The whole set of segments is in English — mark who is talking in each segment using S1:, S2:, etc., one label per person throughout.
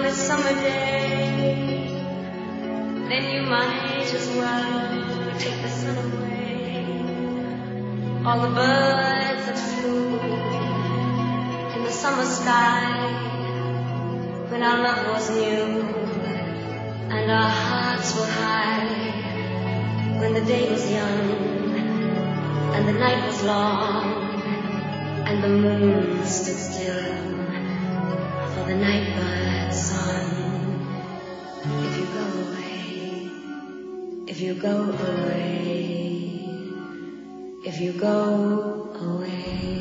S1: a summer day, then you might as well take the sun away. All the birds that flew in the summer sky when our love was new and our hearts were high, when the day was young and the night was long and the moon stood still for the night bird's song. If you go away, if you go away, if you go away.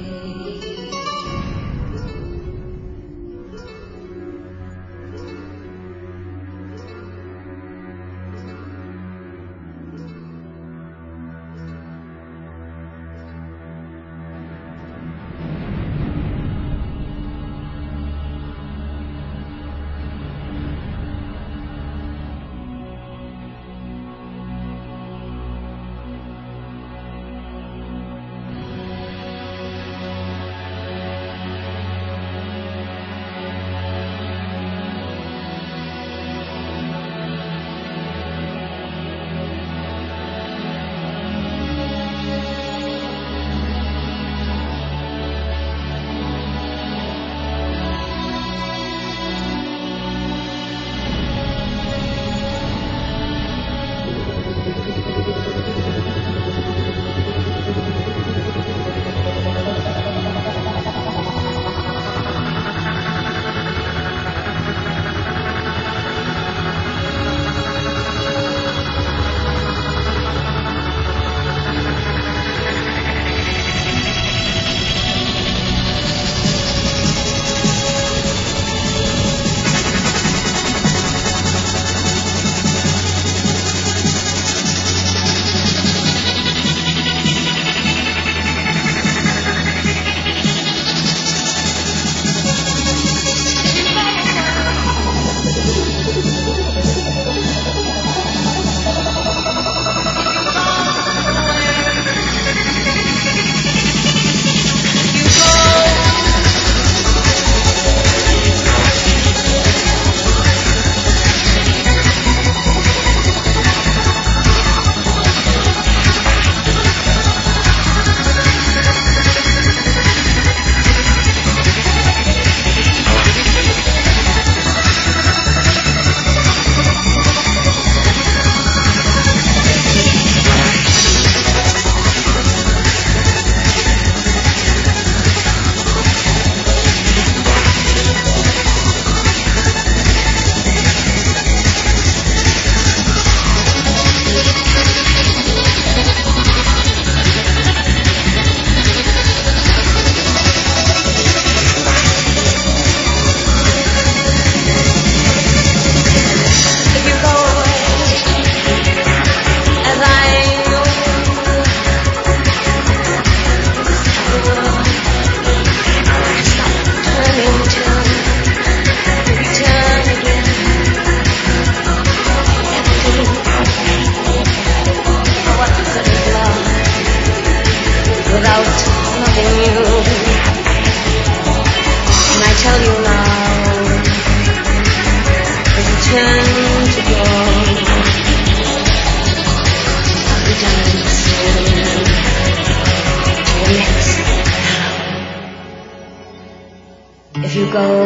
S1: If you go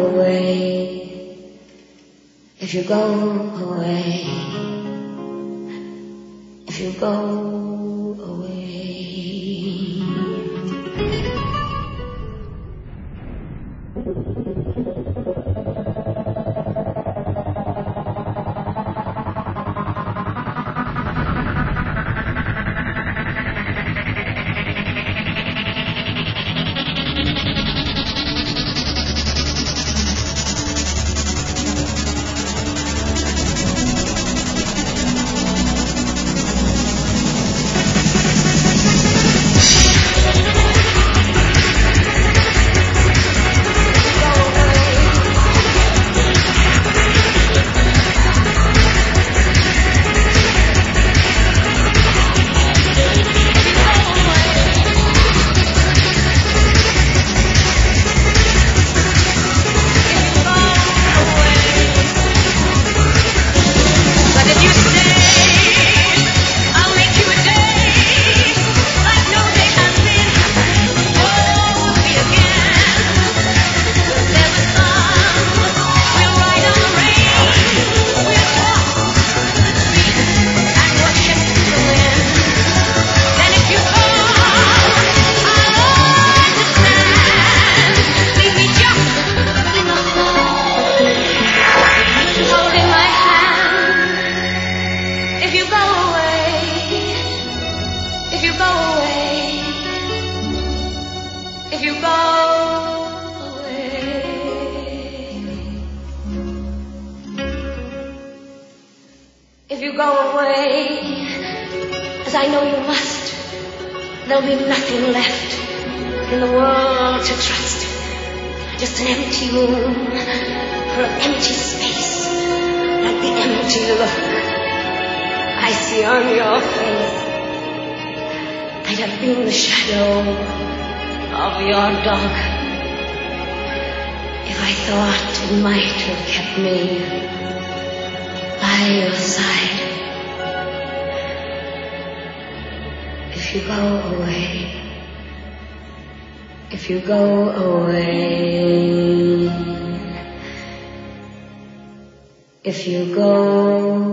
S1: away, if you go away, if you go away. go away, as I know you must, there'll be nothing left in the world to trust. Just an empty room for an empty space, like the empty look I see on your face. I'd have been the shadow of your dog if I thought it might have kept me by your side. If you go away, if you go away, if you go